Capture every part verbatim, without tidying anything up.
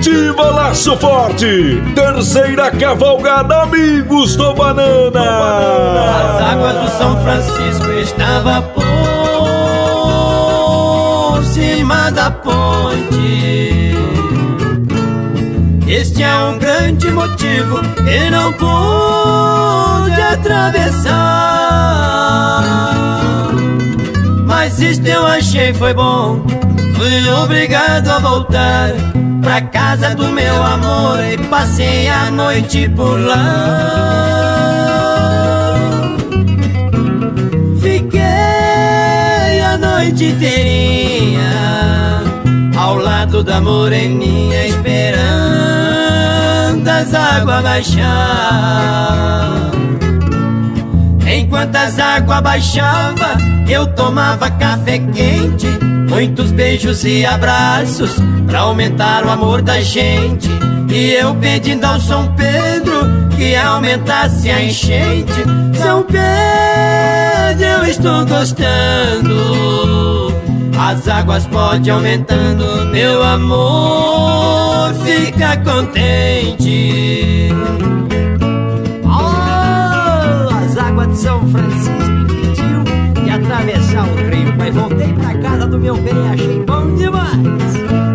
Curitiba, Laço Forte, terceira cavalgada Amigos do Banana. As águas do São Francisco estavam por cima da ponte. Este é um grande motivo que não pude atravessar. Mas isto eu achei foi bom, fui obrigado a voltar pra casa do meu amor e passei a noite por lá. Fiquei a noite inteirinha ao lado da moreninha, esperando as águas baixar. Enquanto as águas baixavam, eu tomava café quente, muitos beijos e abraços pra aumentar o amor da gente. E eu pedindo ao São Pedro que aumentasse a enchente. São Pedro, eu estou gostando, as águas pode aumentando, meu amor fica contente. Oh, as águas de São Francisco impediu de atravessar o rio, mas voltei pra casa do meu bem e achei bom demais.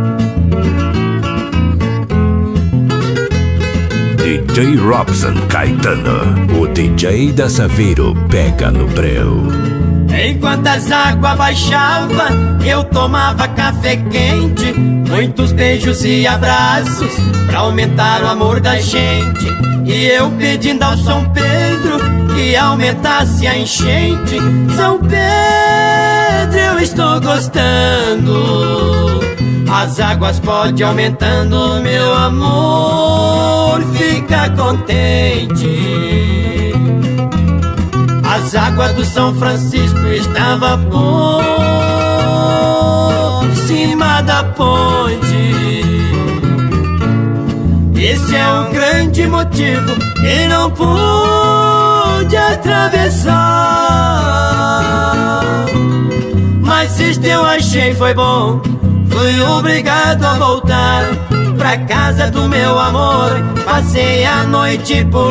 D J Robson Caetano, o D J da Saveiro pega no breu. Enquanto as águas baixavam, eu tomava café quente, muitos beijos e abraços pra aumentar o amor da gente. E eu pedindo ao São Pedro que aumentasse a enchente. São Pedro, eu estou gostando, as águas pode aumentando, meu amor fica contente. As águas do São Francisco estavam por cima da ponte. Esse é um grande motivo que não pude atravessar. Mas isto eu achei foi bom, fui obrigado a voltar pra casa do meu amor, passei a noite por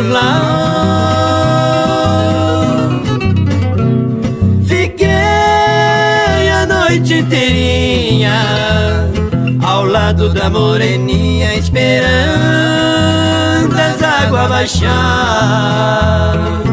lá. Fiquei a noite inteirinha ao lado da moreninha, esperando as águas baixar.